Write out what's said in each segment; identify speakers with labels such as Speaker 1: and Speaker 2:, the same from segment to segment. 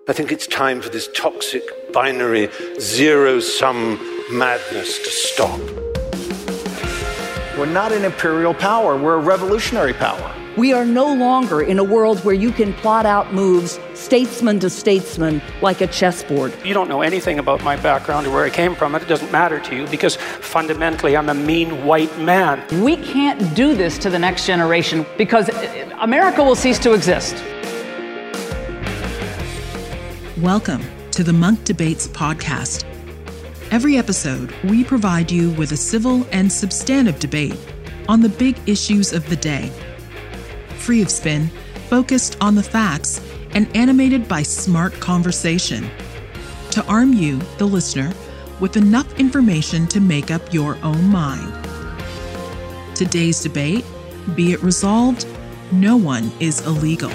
Speaker 1: I think it's time for this toxic, binary, zero-sum madness to stop.
Speaker 2: We're not an imperial power. We're a revolutionary power.
Speaker 3: We are no longer in a world where you can plot out moves statesman to statesman like a chessboard.
Speaker 4: You don't know anything about my background or where I came from. It doesn't matter to you because fundamentally I'm a mean white man.
Speaker 5: We can't do this to the next generation because America will cease to exist.
Speaker 6: Welcome to the Munk Debates podcast. Every episode, we provide you with a civil and substantive debate on the big issues of the day. Free of spin, focused on the facts, and animated by smart conversation. To arm you, the listener, with enough information to make up your own mind. Today's debate, be it resolved, no one is illegal.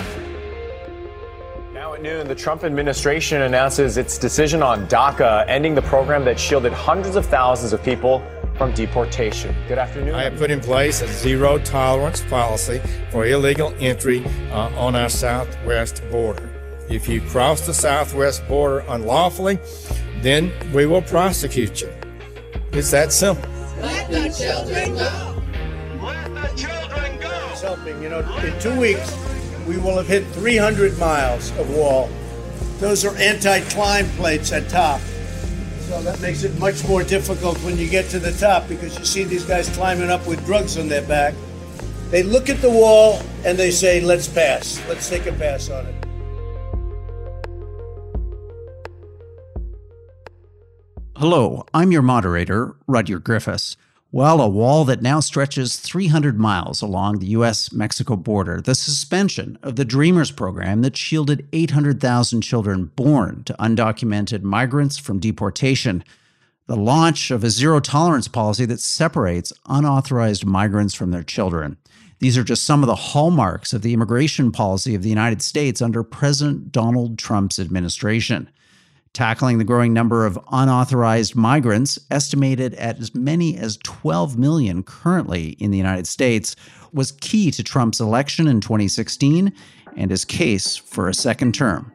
Speaker 7: Now at noon, the Trump administration announces its decision on DACA, ending the program that shielded hundreds of thousands of people from deportation. Good afternoon.
Speaker 8: I have put in place a zero-tolerance policy for illegal entry on our southwest border. If you cross the southwest border unlawfully, then we will prosecute you. It's that simple.
Speaker 9: Let the children go! Let the children go!
Speaker 10: It's helping. You know, in 2 weeks, we will have hit 300 miles of wall. Those are anti-climb plates at top. So that makes it much more difficult when you get to the top because you see these guys climbing up with drugs on their back. They look at the wall and they say, let's pass. Let's take a pass on it.
Speaker 11: Hello, I'm your moderator, Rudyard Griffiths. Well, a wall that now stretches 300 miles along the U.S.-Mexico border, the suspension of the Dreamers program that shielded 800,000 children born to undocumented migrants from deportation, the launch of a zero-tolerance policy that separates unauthorized migrants from their children. These are just some of the hallmarks of the immigration policy of the United States under President Donald Trump's administration. Tackling the growing number of unauthorized migrants, estimated at as many as 12 million currently in the United States, was key to Trump's election in 2016 and his case for a second term.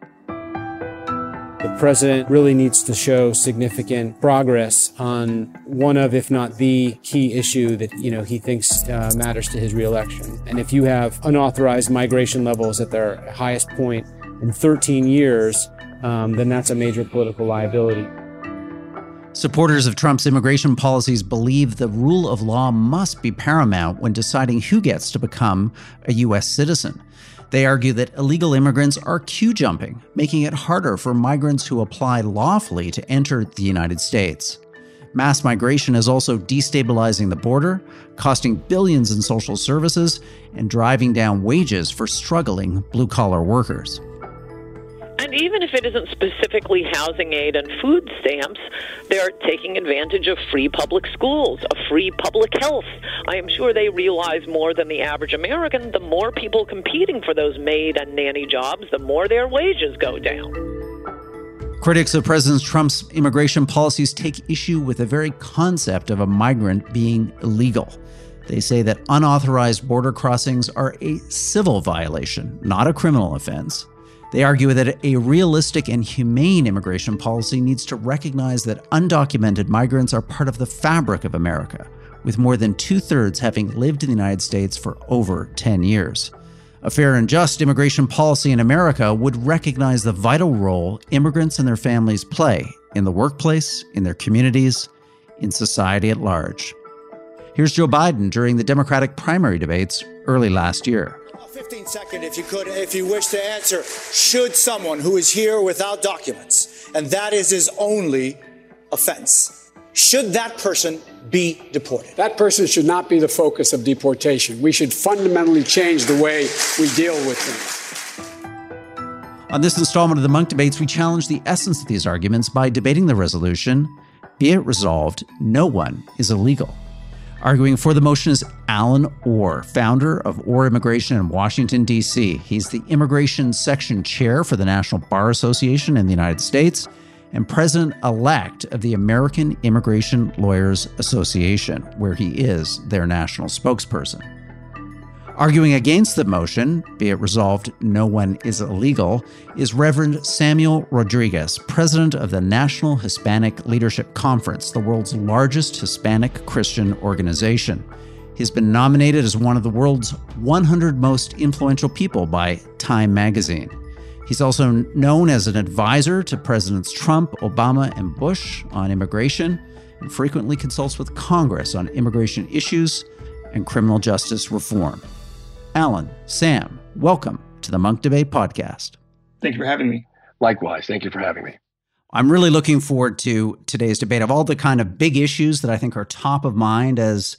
Speaker 12: The president really needs to show significant progress on one of, if not the key issue that, he thinks matters to his reelection. And if you have unauthorized migration levels at their highest point in 13 years, then that's a major political liability.
Speaker 11: Supporters of Trump's immigration policies believe the rule of law must be paramount when deciding who gets to become a U.S. citizen. They argue that illegal immigrants are queue jumping, making it harder for migrants who apply lawfully to enter the United States. Mass migration is also destabilizing the border, costing billions in social services, and driving down wages for struggling blue-collar workers.
Speaker 13: And even if it isn't specifically housing aid and food stamps, they're taking advantage of free public schools, of free public health. I am sure they realize more than the average American. The more people competing for those maid and nanny jobs, the more their wages go down.
Speaker 11: Critics of President Trump's immigration policies take issue with the very concept of a migrant being illegal. They say that unauthorized border crossings are a civil violation, not a criminal offense. They argue that a realistic and humane immigration policy needs to recognize that undocumented migrants are part of the fabric of America, with more than 2/3 having lived in the United States for over 10 years. A fair and just immigration policy in America would recognize the vital role immigrants and their families play in the workplace, in their communities, in society at large. Here's Joe Biden during the Democratic primary debates early last year.
Speaker 10: 15 seconds, if you wish to answer. Should someone who is here without documents, and that is his only offense, should that person be deported?
Speaker 14: That person should not be the focus of deportation. We should fundamentally change the way we deal with them.
Speaker 11: On this installment of the Munk Debates, we challenge the essence of these arguments by debating the resolution, be it resolved, no one is illegal. Arguing for the motion is Alan Orr, founder of Orr Immigration in Washington, D.C. He's the Immigration Section Chair for the National Bar Association in the United States and President-elect of the American Immigration Lawyers Association, where he is their national spokesperson. Arguing against the motion, be it resolved no one is illegal, is Reverend Samuel Rodriguez, president of the National Hispanic Leadership Conference, the world's largest Hispanic Christian organization. He's been nominated as one of the world's 100 most influential people by Time magazine. He's also known as an advisor to Presidents Trump, Obama, and Bush on immigration, and frequently consults with Congress on immigration issues and criminal justice reform. Alan, Sam, welcome to the Munk Debate Podcast.
Speaker 15: Thank you for having me.
Speaker 16: Likewise, thank you for having me.
Speaker 11: I'm really looking forward to today's debate. Of all the kind of big issues that I think are top of mind as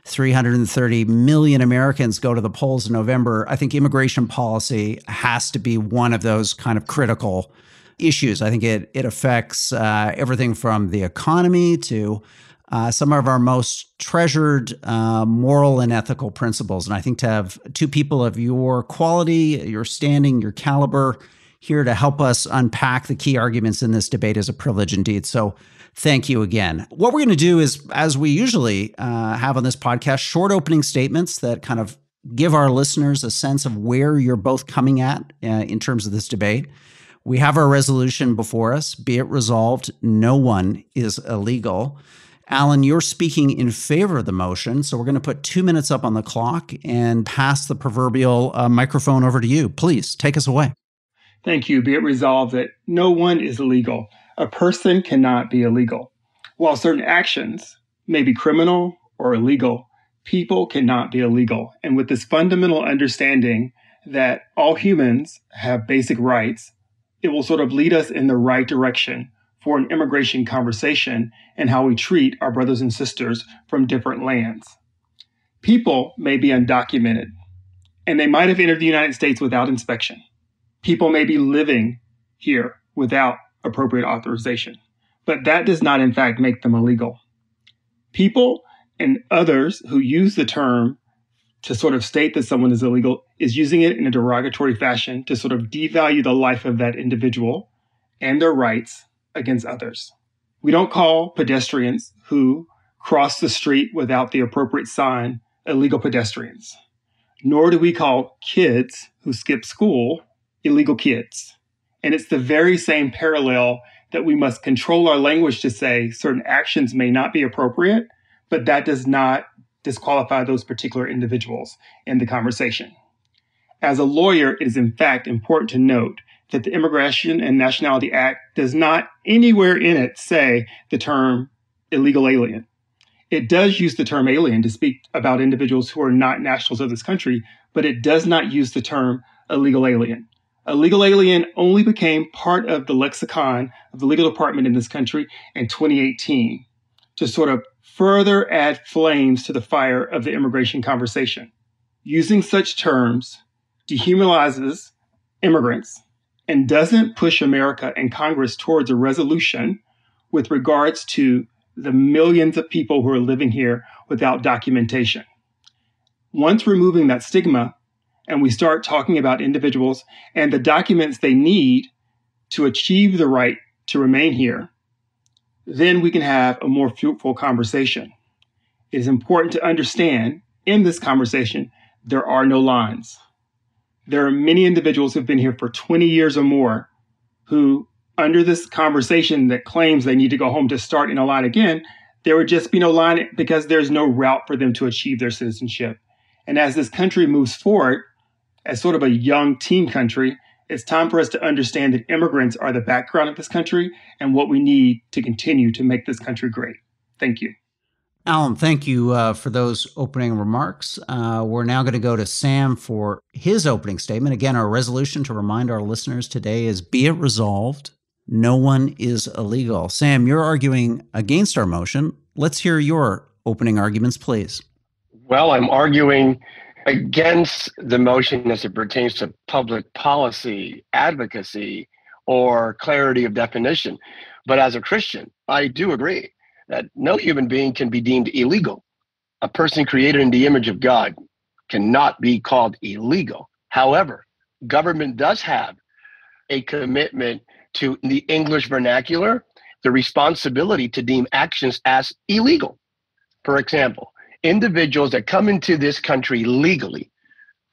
Speaker 11: 330 million Americans go to the polls in November, I think immigration policy has to be one of those kind of critical issues. I think it affects everything from the economy to some of our most treasured moral and ethical principles. And I think to have two people of your quality, your standing, your caliber here to help us unpack the key arguments in this debate is a privilege indeed. So thank you again. What we're going to do is, as we usually have on this podcast, short opening statements that kind of give our listeners a sense of where you're both coming at in terms of this debate. We have our resolution before us. Be it resolved, no one is illegal. Alan, you're speaking in favor of the motion, so we're going to put 2 minutes up on the clock and pass the proverbial microphone over to you. Please, take us away.
Speaker 15: Thank you. Be it resolved that no one is illegal. A person cannot be illegal. While certain actions may be criminal or illegal, people cannot be illegal. And with this fundamental understanding that all humans have basic rights, it will sort of lead us in the right direction for an immigration conversation and how we treat our brothers and sisters from different lands. People may be undocumented, and they might have entered the United States without inspection. People may be living here without appropriate authorization, but that does not in fact make them illegal. People and others who use the term to sort of state that someone is illegal is using it in a derogatory fashion to sort of devalue the life of that individual and their rights against others. We don't call pedestrians who cross the street without the appropriate sign illegal pedestrians, nor do we call kids who skip school illegal kids. And it's the very same parallel that we must control our language to say certain actions may not be appropriate, but that does not disqualify those particular individuals in the conversation. As a lawyer, it is in fact important to note that the Immigration and Nationality Act does not anywhere in it say the term illegal alien. It does use the term alien to speak about individuals who are not nationals of this country, but it does not use the term illegal alien. Illegal alien only became part of the lexicon of the legal department in this country in 2018 to sort of further add flames to the fire of the immigration conversation. Using such terms dehumanizes immigrants and doesn't push America and Congress towards a resolution with regards to the millions of people who are living here without documentation. Once removing that stigma, and we start talking about individuals and the documents they need to achieve the right to remain here, then we can have a more fruitful conversation. It is important to understand in this conversation, there are no lines. There are many individuals who've been here for 20 years or more who, under this conversation that claims they need to go home to start in a line again, there would just be no line because there's no route for them to achieve their citizenship. And as this country moves forward, as sort of a young teen country, it's time for us to understand that immigrants are the background of this country and what we need to continue to make this country great. Thank you.
Speaker 11: Alan, thank you for those opening remarks. We're now going to go to Sam for his opening statement. Again, our resolution to remind our listeners today is, be it resolved, no one is illegal. Sam, you're arguing against our motion. Let's hear your opening arguments, please.
Speaker 16: Well, I'm arguing against the motion as it pertains to public policy, advocacy, or clarity of definition. But as a Christian, I do agree that no human being can be deemed illegal. A person created in the image of God cannot be called illegal. However, government does have a commitment to, in the English vernacular, the responsibility to deem actions as illegal. For example, individuals that come into this country legally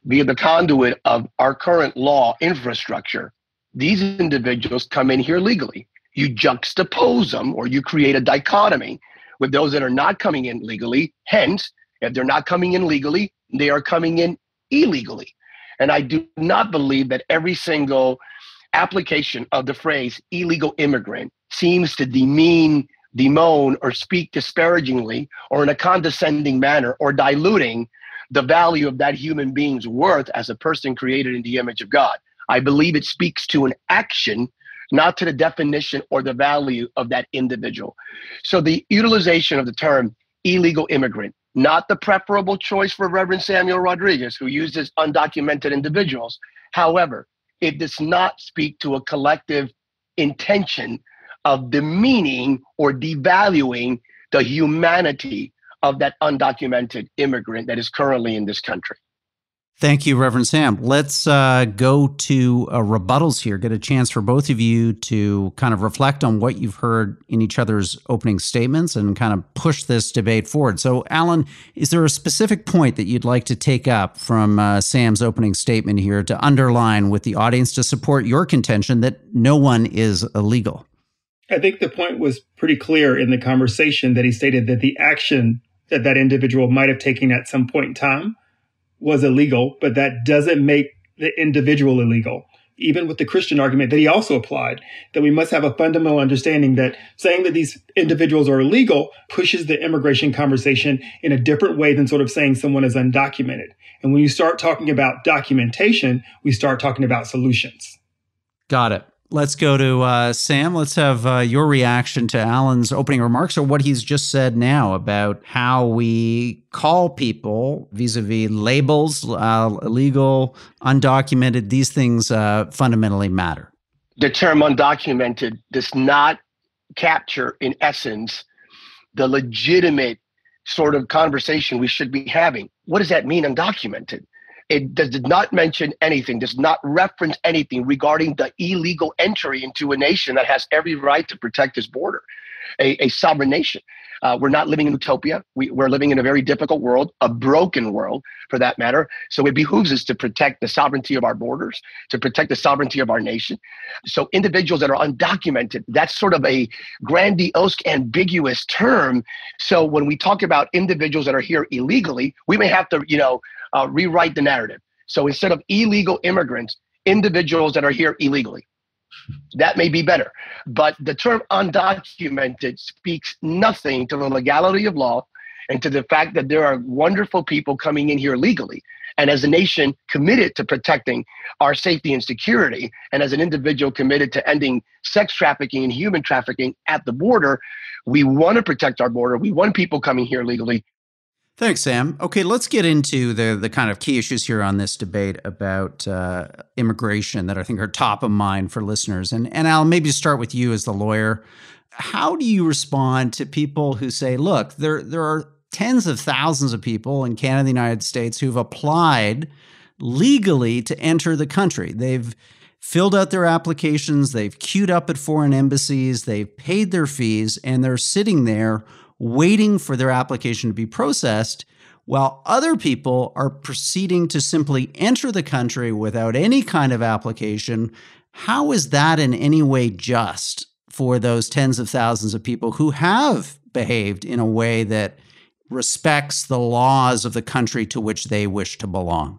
Speaker 16: via the conduit of our current law infrastructure, these individuals come in here legally. You juxtapose them, or you create a dichotomy with those that are not coming in legally. Hence, if they're not coming in legally, they are coming in illegally. And I do not believe that every single application of the phrase illegal immigrant seems to demean, bemoan, or speak disparagingly or in a condescending manner, or diluting the value of that human being's worth as a person created in the image of God. I believe it speaks to an action, not to the definition or the value of that individual. So the utilization of the term illegal immigrant, not the preferable choice for Reverend Samuel Rodriguez, who uses undocumented individuals. However, it does not speak to a collective intention of demeaning or devaluing the humanity of that undocumented immigrant that is currently in this country.
Speaker 11: Thank you, Reverend Sam. Let's go to rebuttals here, get a chance for both of you to kind of reflect on what you've heard in each other's opening statements and kind of push this debate forward. So, Alan, is there a specific point that you'd like to take up from Sam's opening statement here to underline with the audience to support your contention that no one is illegal?
Speaker 15: I think the point was pretty clear in the conversation that he stated that the action that that individual might have taken at some point in time was illegal, but that doesn't make the individual illegal. Even with the Christian argument that he also applied, that we must have a fundamental understanding that saying that these individuals are illegal pushes the immigration conversation in a different way than sort of saying someone is undocumented. And when you start talking about documentation, we start talking about solutions.
Speaker 11: Got it. Let's go to Sam. Let's have your reaction to Alan's opening remarks, or what he's just said now about how we call people vis-a-vis labels, illegal, undocumented. These things fundamentally matter.
Speaker 16: The term undocumented does not capture, in essence, the legitimate sort of conversation we should be having. What does that mean, undocumented? It does not mention anything, does not reference anything regarding the illegal entry into a nation that has every right to protect its border, a sovereign nation. We're not living in utopia. We're living in a very difficult world, a broken world for that matter. So it behooves us to protect the sovereignty of our borders, to protect the sovereignty of our nation. So individuals that are undocumented, that's sort of a grandiose, ambiguous term. So when we talk about individuals that are here illegally, we may have to, rewrite the narrative. So instead of illegal immigrants, individuals that are here illegally. That may be better. But the term undocumented speaks nothing to the legality of law and to the fact that there are wonderful people coming in here legally. And as a nation committed to protecting our safety and security, and as an individual committed to ending sex trafficking and human trafficking at the border, we want to protect our border. We want people coming here legally.
Speaker 11: Thanks, Sam. Okay, let's get into the kind of key issues here on this debate about immigration that I think are top of mind for listeners. And Al, maybe start with you as the lawyer. How do you respond to people who say, look, there are tens of thousands of people in Canada and the United States who've applied legally to enter the country. They've filled out their applications, they've queued up at foreign embassies, they've paid their fees, and they're sitting there waiting for their application to be processed, while other people are proceeding to simply enter the country without any kind of application. How is that in any way just for those tens of thousands of people who have behaved in a way that respects the laws of the country to which they wish to belong?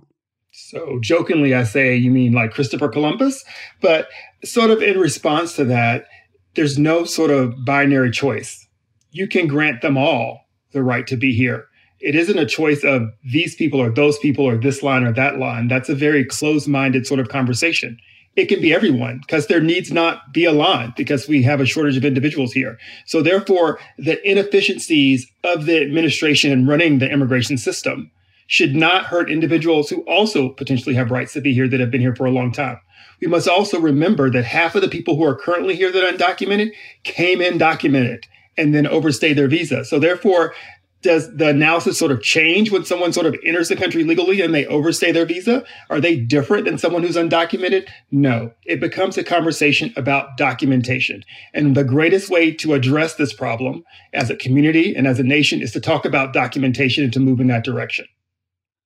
Speaker 15: So jokingly, I say, you mean like Christopher Columbus? But sort of in response to that, there's no sort of binary choice. You can grant them all the right to be here. It isn't a choice of these people or those people or this line or that line. That's a very closed-minded sort of conversation. It can be everyone because there needs not be a line because we have a shortage of individuals here. So therefore, the inefficiencies of the administration in running the immigration system should not hurt individuals who also potentially have rights to be here that have been here for a long time. We must also remember that half of the people who are currently here that are undocumented came in documented and then overstayed their visa. So therefore, does the analysis sort of change when someone sort of enters the country legally and they overstay their visa? Are they different than someone who's undocumented? No. It becomes a conversation about documentation. And the greatest way to address this problem as a community and as a nation is to talk about documentation and to move in that direction.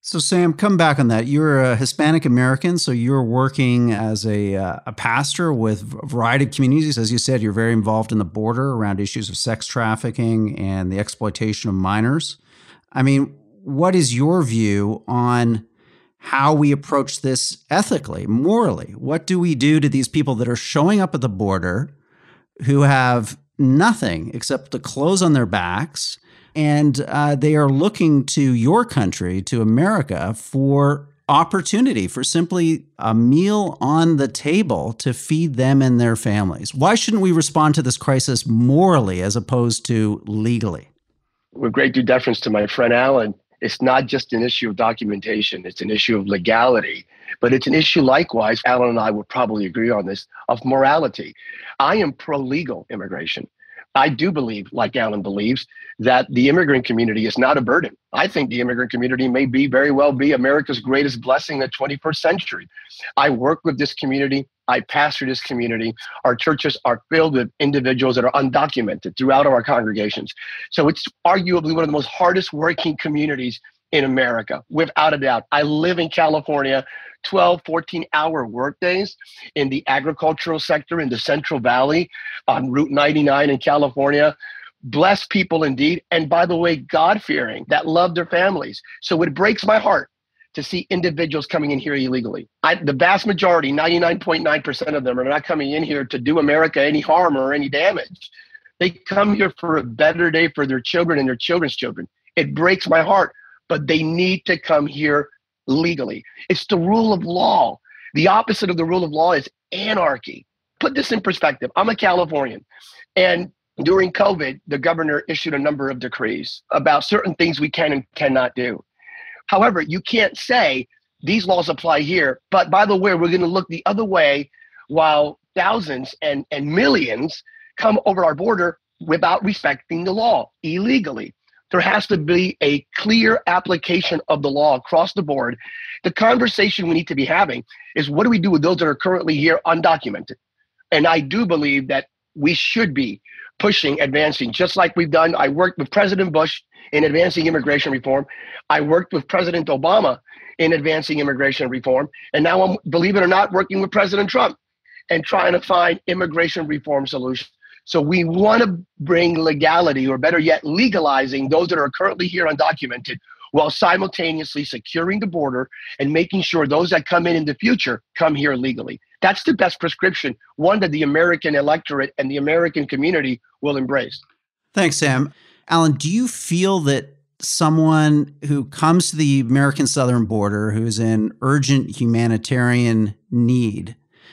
Speaker 11: So, Sam, come back on that. You're a Hispanic American, so you're working as a pastor with a variety of communities. As you said, you're very involved in the border around issues of sex trafficking and the exploitation of minors. I mean, what is your view on how we approach this ethically, morally? What do we do to these people that are showing up at the border who have nothing except the clothes on their backs, and they are looking to your country, to America, for opportunity, for simply a meal on the table to feed them and their families? Why shouldn't we respond to this crisis morally as opposed to legally?
Speaker 16: With great due deference to my friend Alan, it's not just an issue of documentation. It's an issue of legality. But it's an issue, likewise, Alan and I would probably agree on this, of morality. I am pro-legal immigration. I do believe, like Alan believes, that the immigrant community is not a burden. I think the immigrant community may very well be America's greatest blessing in the 21st century. I work with this community. I pastor this community. Our churches are filled with individuals that are undocumented throughout our congregations. So it's arguably one of the most hardest working communities in America, without a doubt. I live in California, 12, 14-hour workdays in the agricultural sector in the Central Valley on Route 99 in California. Blessed people indeed. And by the way, God-fearing, that love their families. So it breaks my heart to see individuals coming in here illegally. The vast majority, 99.9% of them, are not coming in here to do America any harm or any damage. They come here for a better day for their children and their children's children. It breaks my heart, but they need to come here legally. It's the rule of law. The opposite of the rule of law is anarchy. Put this in perspective. I'm a Californian, and during COVID, the governor issued a number of decrees about certain things we can and cannot do. However, you can't say these laws apply here, but by the way, we're going to look the other way while thousands and millions come over our border without respecting the law illegally. There has to be a clear application of the law across the board. The conversation we need to be having is, what do we do with those that are currently here undocumented? And I do believe that we should be pushing, advancing, just like we've done. I worked with President Bush in advancing immigration reform. I worked with President Obama in advancing immigration reform. And now I'm, believe it or not, working with President Trump and trying to find immigration reform solutions. So we want to bring legality, or better yet, legalizing those that are currently here undocumented, while simultaneously securing the border and making sure those that come in the future come here legally. That's the best prescription, one that the American electorate and the American community will embrace.
Speaker 11: Thanks, Sam. Alan, do you feel that someone who comes to the American southern border, who's in urgent humanitarian need,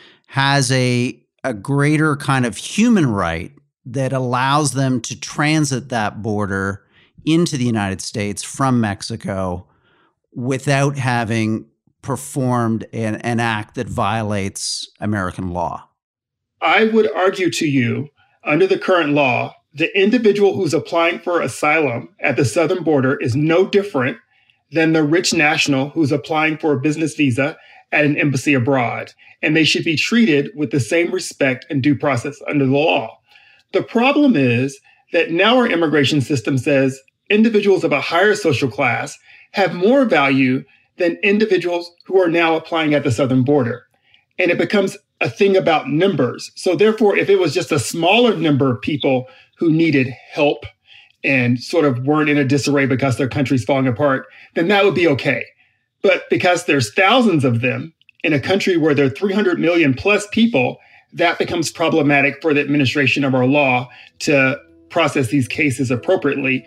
Speaker 11: has a greater kind of human right that allows them to transit that border into the United States from Mexico without having performed an act that violates American law?
Speaker 15: I would argue to you, under the current law, the individual who's applying for asylum at the southern border is no different than the rich national who's applying for a business visa at an embassy abroad, and they should be treated with the same respect and due process under the law. The problem is that now our immigration system says individuals of a higher social class have more value than individuals who are now applying at the southern border. And it becomes a thing about numbers. So therefore, if it was just a smaller number of people who needed help and sort of weren't in a disarray because their country's falling apart, then that would be okay. But because there's thousands of them in a country where there are 300 million plus people, that becomes problematic for the administration of our law to process these cases appropriately.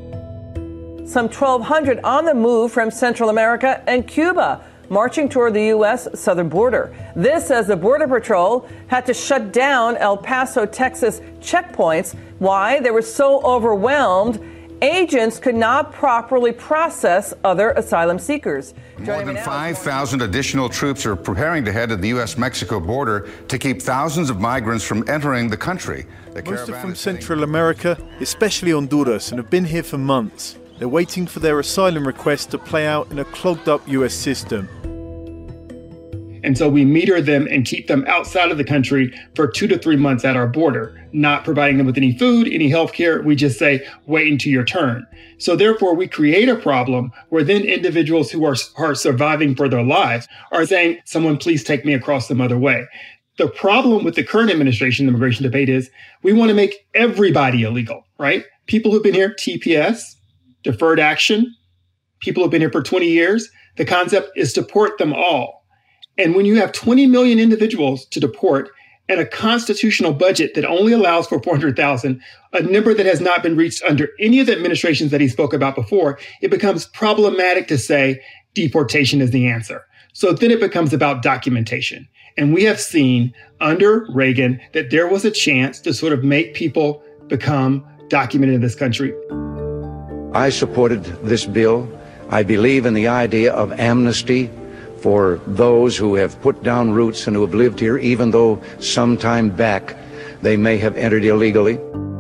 Speaker 17: Some 1,200 on the move from Central America and Cuba, marching toward the U.S. southern border. This as the Border Patrol had to shut down El Paso, Texas checkpoints. Why? They were so overwhelmed, agents could not properly process other asylum seekers.
Speaker 18: More than 5,000 additional troops are preparing to head to the U.S.-Mexico border to keep thousands of migrants from entering the country.
Speaker 19: Most are from Central America, especially Honduras, and have been here for months. They're waiting for their asylum request to play out in a clogged-up U.S. system.
Speaker 15: And so we meter them and keep them outside of the country for 2 to 3 months at our border, not providing them with any food, any health care. We just say, wait until your turn. So therefore, we create a problem where then individuals who are surviving for their lives are saying, someone please take me across some other way. The problem with the current administration immigration debate is we want to make everybody illegal, right? People who've been here, TPS, deferred action, people who've been here for 20 years, the concept is to deport them all. And when you have 20 million individuals to deport and a constitutional budget that only allows for 400,000, a number that has not been reached under any of the administrations that he spoke about before, it becomes problematic to say deportation is the answer. So then it becomes about documentation. And we have seen under Reagan that there was a chance to sort of make people become documented in this country.
Speaker 20: I supported this bill. I believe in the idea of amnesty for those who have put down roots and who have lived here, even though some time back they may have entered illegally.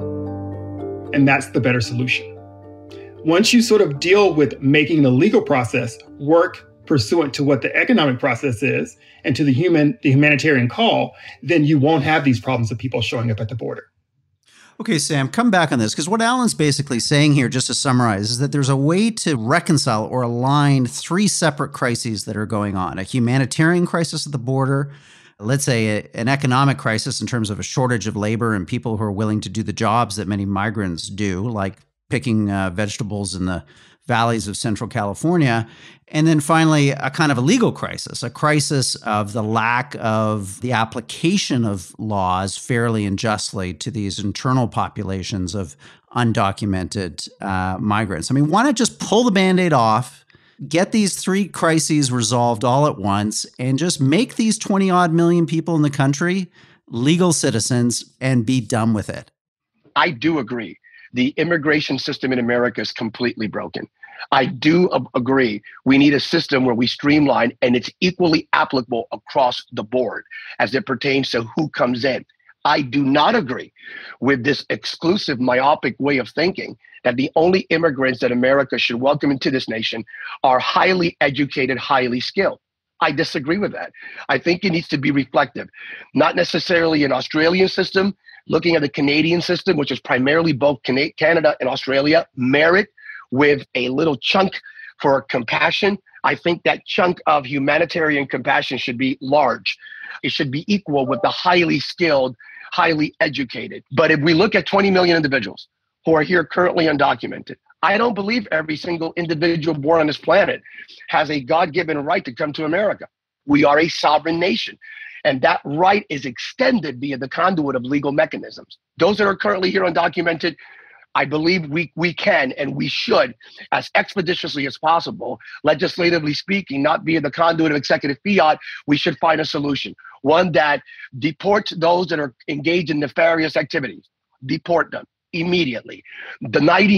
Speaker 15: And that's the better solution. Once you sort of deal with making the legal process work pursuant to what the economic process is and to the humanitarian call, then you won't have these problems of people showing up at the border.
Speaker 11: Okay, Sam, come back on this, because what Alan's basically saying here, just to summarize, is that there's a way to reconcile or align three separate crises that are going on. A humanitarian crisis at the border, let's say an economic crisis in terms of a shortage of labor and people who are willing to do the jobs that many migrants do, like picking vegetables in the valleys of Central California. And then finally, a kind of a legal crisis, a crisis of the lack of the application of laws fairly and justly to these internal populations of undocumented migrants. I mean, why not just pull the Band-Aid off, get these three crises resolved all at once, and just make these 20-odd million people in the country legal citizens and be done with it?
Speaker 16: I do agree. The immigration system in America is completely broken. I do agree. We need a system where we streamline and it's equally applicable across the board as it pertains to who comes in. I do not agree with this exclusive, myopic way of thinking that the only immigrants that America should welcome into this nation are highly educated, highly skilled. I disagree with that. I think it needs to be reflective, not necessarily an Australian system, looking at the Canadian system, which is primarily both Canada and Australia, merit with a little chunk for compassion. I think that chunk of humanitarian compassion should be large. It should be equal with the highly skilled, highly educated. But if we look at 20 million individuals who are here currently undocumented, I don't believe every single individual born on this planet has a God-given right to come to America. We are a sovereign nation. And that right is extended via the conduit of legal mechanisms. Those that are currently here undocumented, I believe we can and we should, as expeditiously as possible, legislatively speaking, not via the conduit of executive fiat, we should find a solution. One that deports those that are engaged in nefarious activities. Deport them immediately. The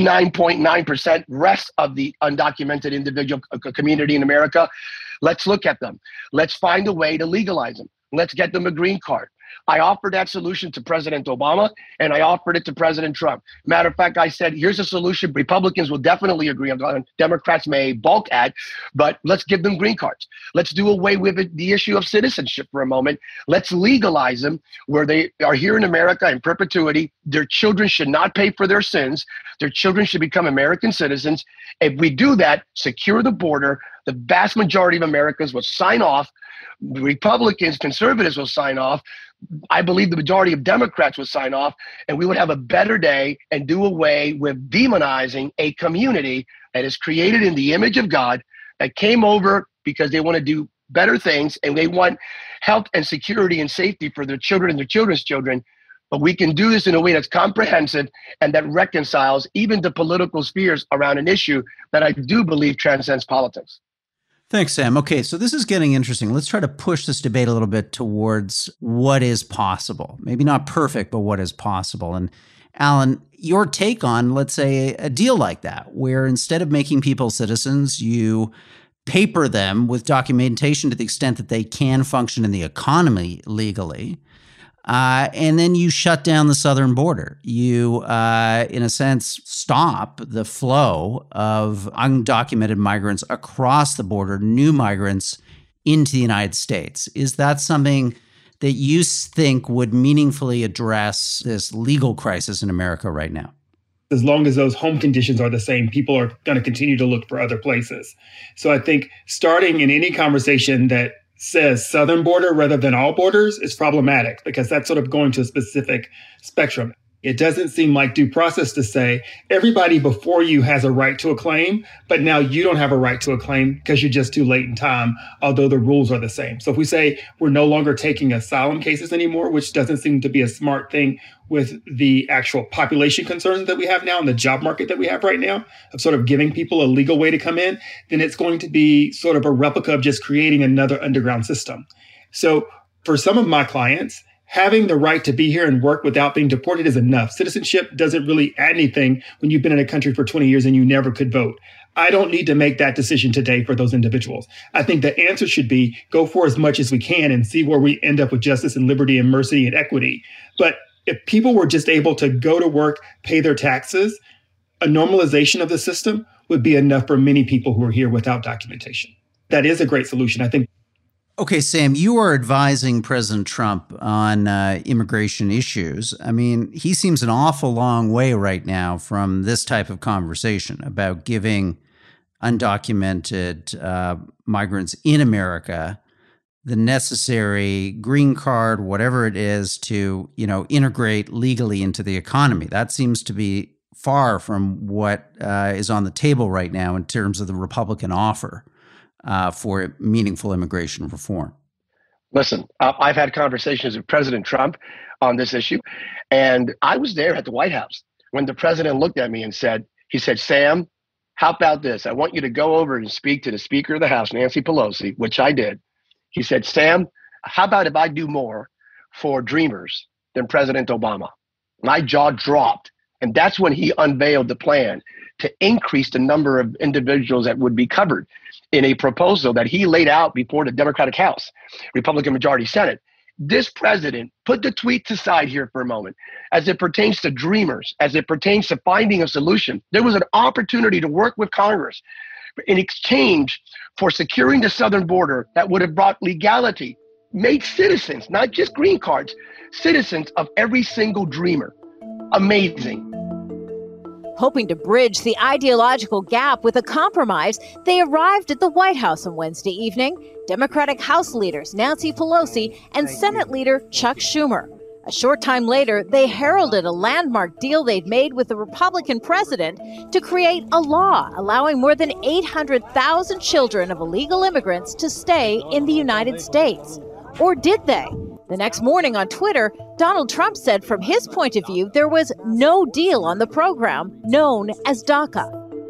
Speaker 16: 99.9% rest of the undocumented individual community in America, let's look at them. Let's find a way to legalize them. Let's get them a green card. I offered that solution to President Obama, and I offered it to President Trump. Matter of fact, I said, here's a solution Republicans will definitely agree on. Democrats may balk at, but let's give them green cards. Let's do away with the issue of citizenship for a moment. Let's legalize them where they are here in America in perpetuity. Their children should not pay for their sins. Their children should become American citizens. If we do that, secure the border, the vast majority of Americans will sign off. Republicans, conservatives will sign off. I believe the majority of Democrats would sign off, and we would have a better day and do away with demonizing a community that is created in the image of God, that came over because they want to do better things and they want health and security and safety for their children and their children's children. But we can do this in a way that's comprehensive and that reconciles even the political spheres around an issue that I do believe transcends politics.
Speaker 11: Thanks, Sam. Okay, so this is getting interesting. Let's try to push this debate a little bit towards what is possible. Maybe not perfect, but what is possible. And Alan, your take on, let's say, a deal like that, where instead of making people citizens, you paper them with documentation to the extent that they can function in the economy legally, and then you shut down the southern border. You, in a sense, stop the flow of undocumented migrants across the border, new migrants into the United States. Is that something that you think would meaningfully address this legal crisis in America right now?
Speaker 15: As long as those home conditions are the same, people are going to continue to look for other places. So I think starting in any conversation that says southern border rather than all borders is problematic, because that's sort of going to a specific spectrum. It doesn't seem like due process to say everybody before you has a right to a claim, but now you don't have a right to a claim because you're just too late in time, although the rules are the same. So if we say we're no longer taking asylum cases anymore, which doesn't seem to be a smart thing with the actual population concerns that we have now and the job market that we have right now, of sort of giving people a legal way to come in, then it's going to be sort of a replica of just creating another underground system. So for some of my clients, having the right to be here and work without being deported is enough. Citizenship doesn't really add anything when you've been in a country for 20 years and you never could vote. I don't need to make that decision today for those individuals. I think the answer should be go for as much as we can and see where we end up with justice and liberty and mercy and equity. But if people were just able to go to work, pay their taxes, a normalization of the system would be enough for many people who are here without documentation. That is a great solution, I think.
Speaker 11: Okay, Sam, you are advising President Trump on immigration issues. I mean, he seems an awful long way right now from this type of conversation about giving undocumented migrants in America the necessary green card, whatever it is, to, integrate legally into the economy. That seems to be far from what is on the table right now in terms of the Republican offer for meaningful immigration reform.
Speaker 16: Listen, I've had conversations with President Trump on this issue, and I was there at the White House when the president looked at me and said, Sam, how about this? I want you to go over and speak to the Speaker of the House, Nancy Pelosi, which I did. He said, Sam, how about if I do more for Dreamers than President Obama? My jaw dropped. And that's when he unveiled the plan to increase the number of individuals that would be covered in a proposal that he laid out before the Democratic House, Republican majority Senate. This president, put the tweets aside here for a moment, as it pertains to Dreamers, as it pertains to finding a solution, there was an opportunity to work with Congress in exchange for securing the southern border that would have brought legality, made citizens, not just green cards, citizens of every single dreamer. Amazing.
Speaker 21: Hoping to bridge the ideological gap with a compromise, they arrived at the White House on Wednesday evening, Democratic House leaders Nancy Pelosi and Senate leader Chuck Schumer. A short time later, they heralded a landmark deal they'd made with the Republican president to create a law allowing more than 800,000 children of illegal immigrants to stay in the United States. Or did they? The next morning on Twitter, Donald Trump said from his point of view, there was no deal on the program known as DACA.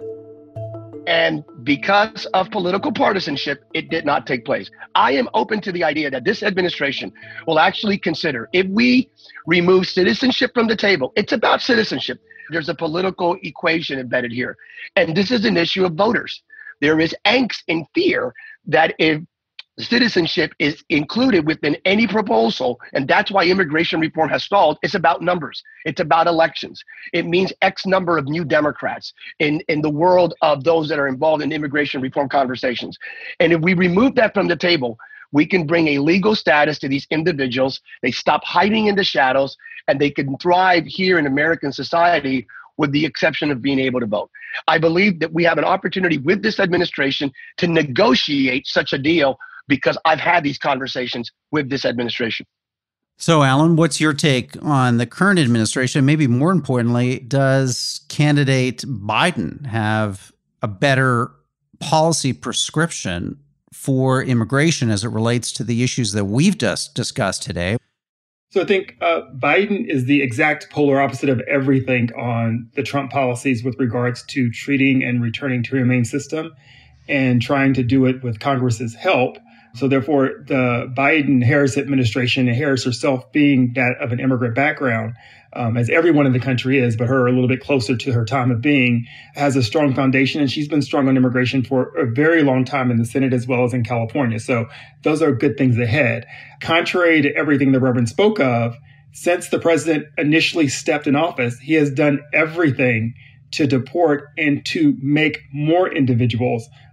Speaker 16: And because of political partisanship, it did not take place. I am open to the idea that this administration will actually consider, if we remove citizenship from the table, it's about citizenship. There's a political equation embedded here. And this is an issue of voters. There is angst and fear that if citizenship is included within any proposal, and that's why immigration reform has stalled. It's about numbers. It's about elections. It means X number of new Democrats in the world of those that are involved in immigration reform conversations. And if we remove that from the table, we can bring a legal status to these individuals. They stop hiding in the shadows, and they can thrive here in American society with the exception of being able to vote. I believe that we have an opportunity with this administration to negotiate such a deal, because I've had these conversations with this administration.
Speaker 11: So, Alan, what's your take on the current administration? Maybe more importantly, does candidate Biden have a better policy prescription for immigration as it relates to the issues that we've just discussed today?
Speaker 15: So I think Biden is the exact polar opposite of everything on the Trump policies with regards to treating and returning to a humane system and trying to do it with Congress's help. So therefore, the Biden-Harris administration, and Harris herself being that of an immigrant background, as everyone in the country is, but her a little bit closer to her time of being, has a strong foundation. And she's been strong on immigration for a very long time in the Senate as well as in California. So those are good things ahead. Contrary to everything the Reverend spoke of, since the president initially stepped in office, he has done everything to deport and to make more individuals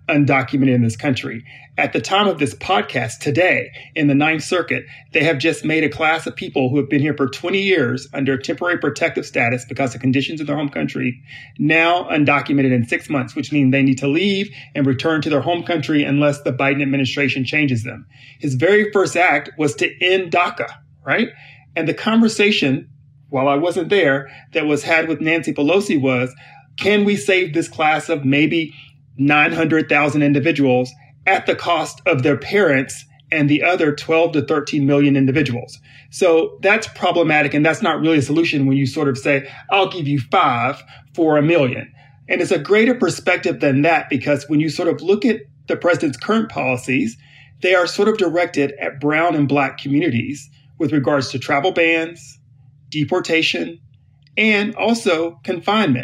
Speaker 15: undocumented in this country. At the time of this podcast today, in the Ninth Circuit, they have just made a class of people who have been here for 20 years under temporary protective status because of conditions in their home country, now undocumented in 6 months, which means they need to leave and return to their home country unless the Biden administration changes them. His very first act was to end DACA, right? And the conversation, while I wasn't there, that was had with Nancy Pelosi was, can we save this class of maybe 900,000 individuals at the cost of their parents and the other 12 to 13 million individuals? So that's problematic, and that's not really a solution when you sort of say, I'll give you 5 for 1 million. And it's a greater perspective than that, because when you sort of look at the president's current policies, they are sort of directed at brown and black communities with regards to travel bans, deportation, and also confinement.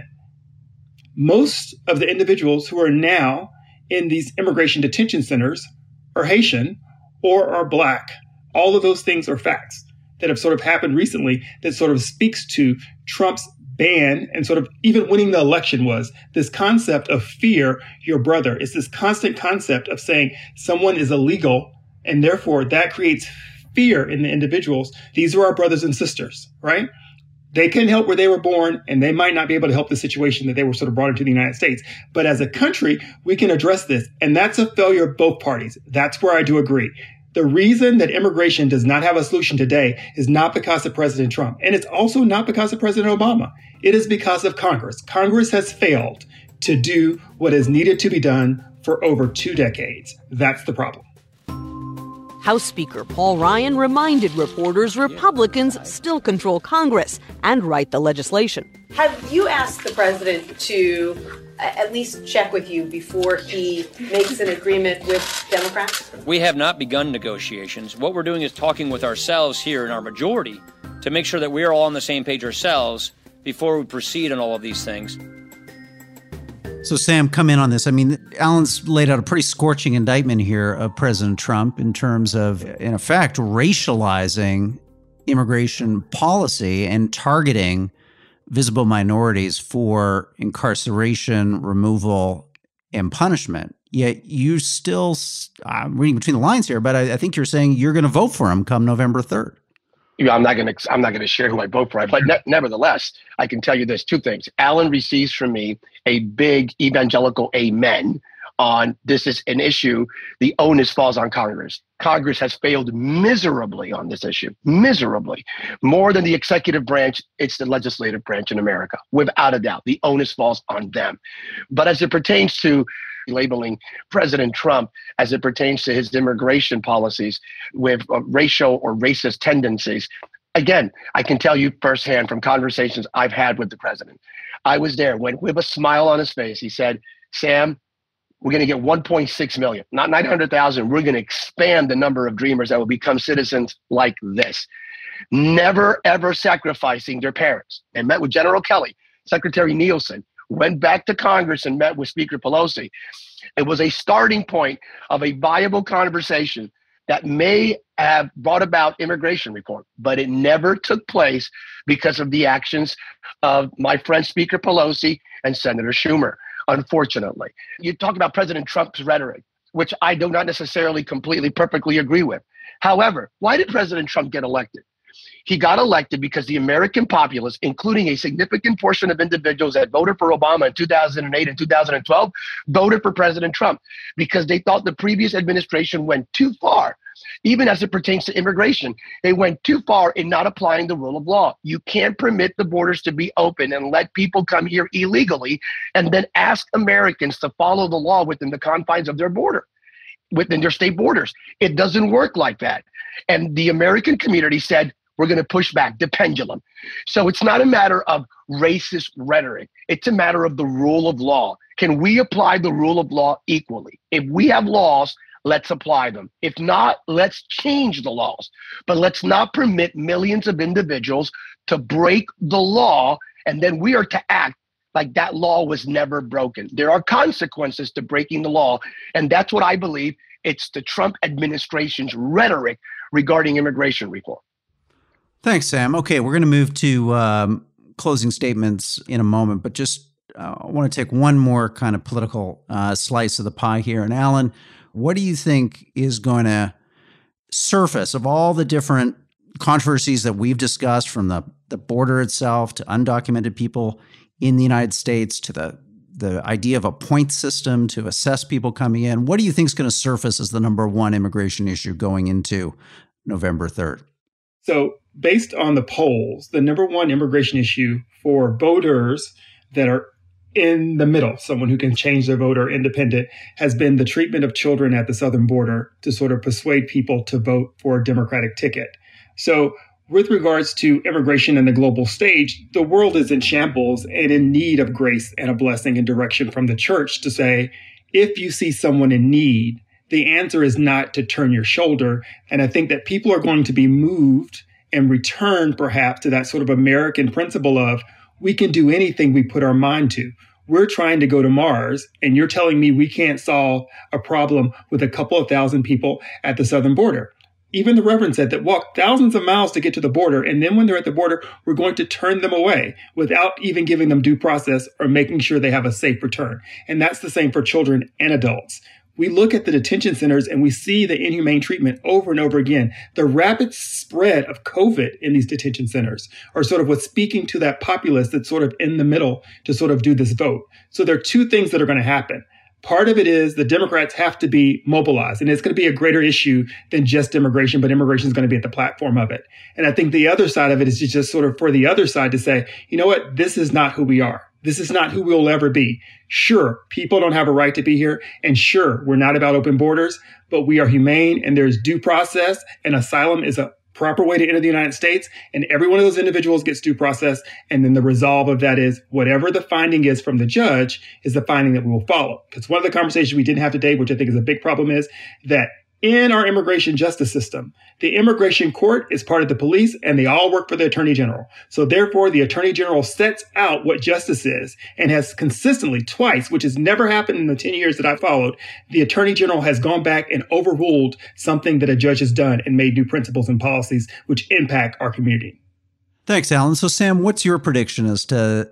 Speaker 15: Most of the individuals who are now in these immigration detention centers are Haitian or are black. All of those things are facts that have sort of happened recently that sort of speaks to Trump's ban and sort of even winning the election was this concept of fear your brother. It's this constant concept of saying someone is illegal and therefore that creates fear in the individuals. These are our brothers and sisters, right? They can help where they were born, and they might not be able to help the situation that they were sort of brought into the United States. But as a country, we can address this. And that's a failure of both parties. That's where I do agree. The reason that immigration does not have a solution today is not because of President Trump. And it's also not because of President Obama. It is because of Congress. Congress has failed to do what is needed to be done for over 2 decades. That's the problem.
Speaker 1: House Speaker Paul Ryan reminded reporters Republicans still control Congress and write the legislation.
Speaker 22: Have you asked the president to at least check with you before he makes an agreement with Democrats?
Speaker 23: We have not begun negotiations. What we're doing is talking with ourselves here in our majority to make sure that we are all on the same page ourselves before we proceed on all of these things.
Speaker 11: So, Sam, come in on this. I mean, Alan's laid out a pretty scorching indictment here of President Trump in terms of, in effect, racializing immigration policy and targeting visible minorities for incarceration, removal, and punishment. Yet you still, I'm reading between the lines here, but I think you're saying you're going to vote for him come November 3rd.
Speaker 16: Yeah, I'm not going to share who I vote for, but nevertheless, I can tell you there's 2 things. Alan receives from me a big evangelical amen on this is an issue. The onus falls on Congress. Congress has failed miserably on this issue, miserably. More than the executive branch, it's the legislative branch in America, without a doubt. The onus falls on them. But as it pertains to labeling President Trump, as it pertains to his immigration policies with racial or racist tendencies, again, I can tell you firsthand from conversations I've had with the president. I was there when, with a smile on his face, he said, Sam, we're going to get 1.6 million, not 900,000. We're going to expand the number of dreamers that will become citizens like this. Never, ever sacrificing their parents. They met with General Kelly, Secretary Nielsen, went back to Congress and met with Speaker Pelosi. It was a starting point of a viable conversation that may have brought about immigration reform, but it never took place because of the actions of my friend Speaker Pelosi and Senator Schumer, unfortunately. You talk about President Trump's rhetoric, which I do not necessarily completely perfectly agree with. However, why did President Trump get elected? He got elected because the American populace, including a significant portion of individuals that voted for Obama in 2008 and 2012, voted for President Trump because they thought the previous administration went too far. Even as it pertains to immigration, they went too far in not applying the rule of law. You can't permit the borders to be open and let people come here illegally and then ask Americans to follow the law within the confines of their border, within their state borders. It doesn't work like that. And the American community said, we're going to push back the pendulum. So it's not a matter of racist rhetoric. It's a matter of the rule of law. Can we apply the rule of law equally? If we have laws, let's apply them. If not, let's change the laws. But let's not permit millions of individuals to break the law, and then we are to act like that law was never broken. There are consequences to breaking the law, and that's what I believe. It's the Trump administration's rhetoric regarding immigration reform.
Speaker 11: Thanks, Sam. Okay, we're going to move to closing statements in a moment, but just I want to take one more kind of political slice of the pie here. And Alan, what do you think is going to surface of all the different controversies that we've discussed, from the border itself to undocumented people in the United States to the idea of a point system to assess people coming in? What do you think is going to surface as the number one immigration issue going into November 3rd?
Speaker 15: So based on the polls, the number one immigration issue for voters that are in the middle, someone who can change their vote or independent, has been the treatment of children at the southern border to sort of persuade people to vote for a Democratic ticket. So with regards to immigration and the global stage, the world is in shambles and in need of grace and a blessing and direction from the church to say, if you see someone in need, the answer is not to turn your shoulder. And I think that people are going to be moved and return perhaps to that sort of American principle of, we can do anything we put our mind to. We're trying to go to Mars, and you're telling me we can't solve a problem with a couple of thousand people at the southern border. Even the Reverend said that walk thousands of miles to get to the border, and then when they're at the border, we're going to turn them away without even giving them due process or making sure they have a safe return. And that's the same for children and adults. We look at the detention centers and we see the inhumane treatment over and over again. The rapid spread of COVID in these detention centers are sort of what's speaking to that populace that's sort of in the middle to sort of do this vote. So there are two things that are going to happen. Part of it is the Democrats have to be mobilized, and it's going to be a greater issue than just immigration, but immigration is going to be at the platform of it. And I think the other side of it is just sort of for the other side to say, you know what, this is not who we are. This is not who we'll ever be. Sure, people don't have a right to be here. And sure, we're not about open borders, but we are humane and there's due process, and asylum is a proper way to enter the United States. And every one of those individuals gets due process. And then the resolve of that is whatever the finding is from the judge is the finding that we will follow. Because one of the conversations we didn't have today, which I think is a big problem, is that in our immigration justice system, the immigration court is part of the police and they all work for the attorney general. So therefore, the attorney general sets out what justice is and has consistently twice, which has never happened in the 10 years that I followed, the attorney general has gone back and overruled something that a judge has done and made new principles and policies which impact our community.
Speaker 11: Thanks, Alan. So Sam, what's your prediction as to,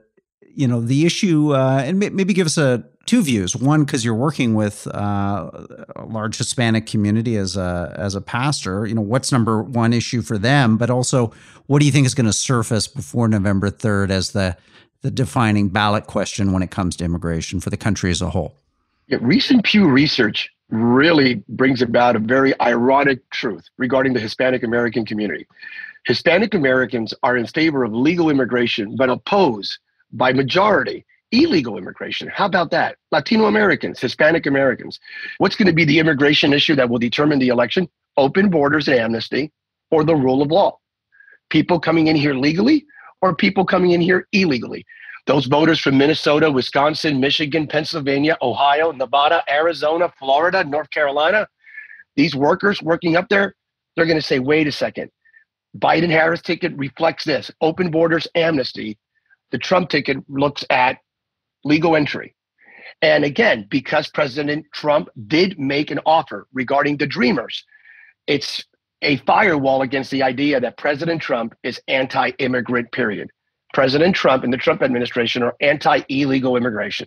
Speaker 11: the issue, and maybe give us two views. One, because you're working with a large Hispanic community as a pastor, what's number one issue for them? But also, what do you think is going to surface before November 3rd as the defining ballot question when it comes to immigration for the country as a whole?
Speaker 16: Yeah, recent Pew Research really brings about a very ironic truth regarding the Hispanic American community. Hispanic Americans are in favor of legal immigration, but oppose by majority illegal immigration. How about that? Latino Americans, Hispanic Americans. What's going to be the immigration issue that will determine the election? Open borders and amnesty, or the rule of law? People coming in here legally or people coming in here illegally? Those voters from Minnesota, Wisconsin, Michigan, Pennsylvania, Ohio, Nevada, Arizona, Florida, North Carolina, these workers working up there, they're going to say, wait a second. Biden-Harris ticket reflects this. Open borders, amnesty. The Trump ticket looks at legal entry. And again, because President Trump did make an offer regarding the Dreamers, it's a firewall against the idea that President Trump is anti-immigrant, period. President Trump and the Trump administration are anti-illegal immigration.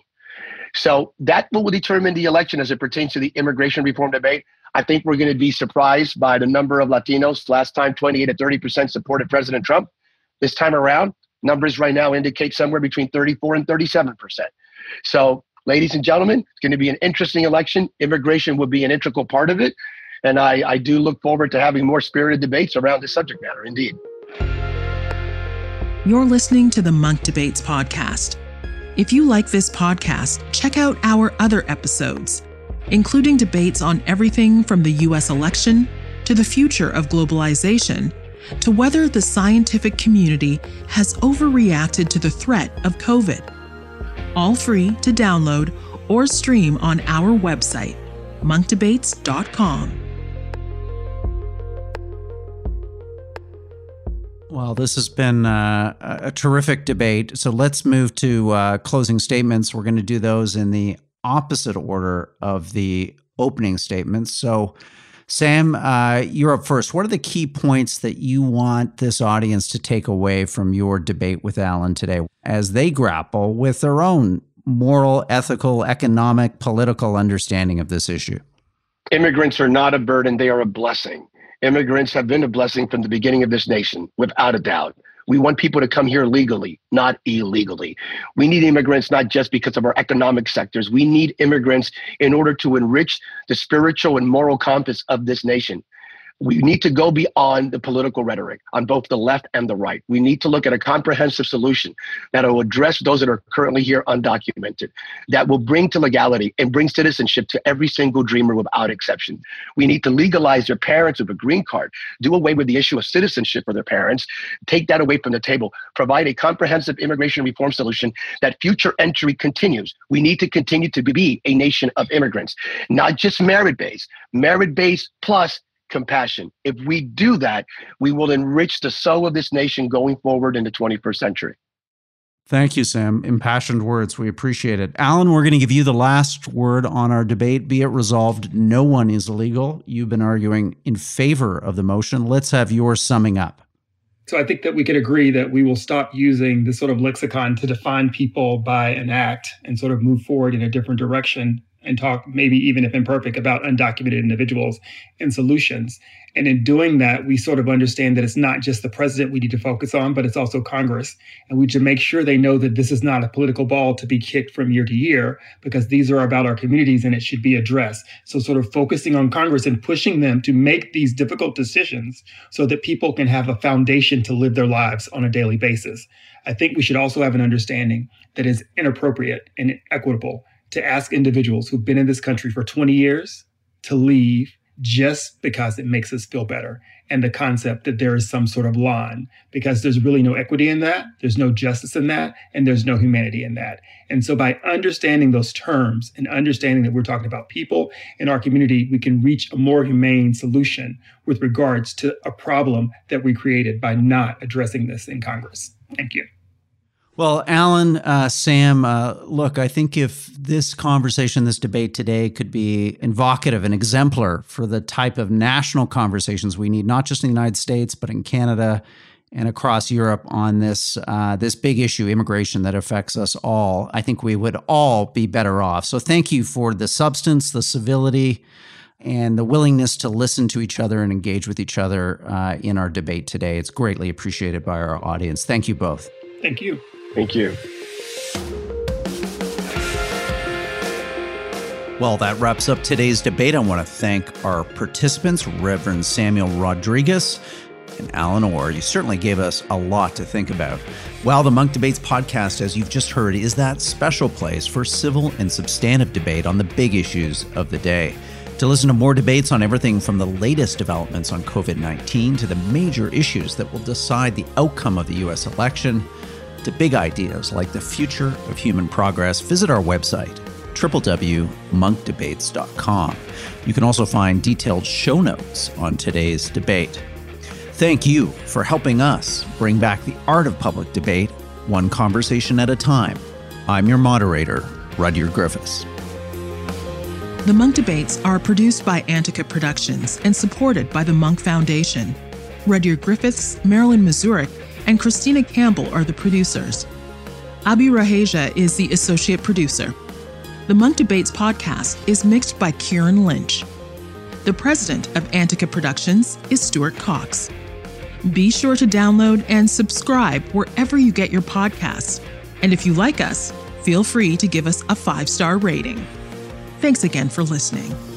Speaker 16: So that will determine the election as it pertains to the immigration reform debate. I think we're going to be surprised by the number of Latinos. Last time, 28 to 30% supported President Trump. This time around, numbers right now indicate somewhere between 34 and 37%. So, ladies and gentlemen, it's going to be an interesting election. Immigration will be an integral part of it. And I do look forward to having more spirited debates around this subject matter, indeed.
Speaker 6: You're listening to the Munk Debates podcast. If you like this podcast, check out our other episodes, including debates on everything from the U.S. election to the future of globalization, to whether the scientific community has overreacted to the threat of COVID. All free to download or stream on our website, monkdebates.com.
Speaker 11: Well, this has been a terrific debate. So let's move to closing statements. We're going to do those in the opposite order of the opening statements. So, Sam, you're up first. What are the key points that you want this audience to take away from your debate with Alan today as they grapple with their own moral, ethical, economic, political understanding of this issue?
Speaker 16: Immigrants are not a burden. They are a blessing. Immigrants have been a blessing from the beginning of this nation, without a doubt. We want people to come here legally, not illegally. We need immigrants not just because of our economic sectors. We need immigrants in order to enrich the spiritual and moral compass of this nation. We need to go beyond the political rhetoric on both the left and the right. We need to look at a comprehensive solution that will address those that are currently here undocumented, that will bring to legality and bring citizenship to every single dreamer without exception. We need to legalize their parents with a green card, do away with the issue of citizenship for their parents, take that away from the table, provide a comprehensive immigration reform solution that future entry continues. We need to continue to be a nation of immigrants, not just merit-based plus compassion. If we do that, we will enrich the soul of this nation going forward in the 21st century.
Speaker 11: Thank you, Sam. Impassioned words. We appreciate it. Alan, we're going to give you the last word on our debate. Be it resolved, no one is illegal. You've been arguing in favor of the motion. Let's have your summing up.
Speaker 15: So I think that we could agree that we will stop using this sort of lexicon to define people by an act and sort of move forward in a different direction and talk, maybe even if imperfect, about undocumented individuals and solutions. And in doing that, we sort of understand that it's not just the president we need to focus on, but it's also Congress. And we should make sure they know that this is not a political ball to be kicked from year to year, because these are about our communities and it should be addressed. So sort of focusing on Congress and pushing them to make these difficult decisions so that people can have a foundation to live their lives on a daily basis. I think we should also have an understanding that is inappropriate and equitable to ask individuals who've been in this country for 20 years to leave just because it makes us feel better. And the concept that there is some sort of line, because there's really no equity in that, there's no justice in that, and there's no humanity in that. And so by understanding those terms and understanding that we're talking about people in our community, we can reach a more humane solution with regards to a problem that we created by not addressing this in Congress. Thank you.
Speaker 11: Well, Alan, Sam, look, I think if this conversation, this debate today could be evocative and exemplar for the type of national conversations we need, not just in the United States, but in Canada and across Europe on this big issue, immigration, that affects us all, I think we would all be better off. So thank you for the substance, the civility, and the willingness to listen to each other and engage with each other in our debate today. It's greatly appreciated by our audience. Thank you both.
Speaker 15: Thank you.
Speaker 16: Thank you.
Speaker 11: Well, that wraps up today's debate. I want to thank our participants, Reverend Samuel Rodriguez and Alan Orr. You certainly gave us a lot to think about. Well, the Munk Debates podcast, as you've just heard, is that special place for civil and substantive debate on the big issues of the day. To listen to more debates on everything from the latest developments on COVID-19 to the major issues that will decide the outcome of the U.S. election, to big ideas like the future of human progress, visit our website, www.monkdebates.com. You can also find detailed show notes on today's debate. Thank you for helping us bring back the art of public debate, one conversation at a time. I'm your moderator, Rudyard Griffiths.
Speaker 6: The Munk Debates are produced by Antica Productions and supported by the Munk Foundation. Rudyard Griffiths, Marilyn Mazurek, and Christina Campbell are the producers. Abi Raheja is the associate producer. The Munk Debates podcast is mixed by Kieran Lynch. The president of Antica Productions is Stuart Cox. Be sure to download and subscribe wherever you get your podcasts. And if you like us, feel free to give us a 5-star rating. Thanks again for listening.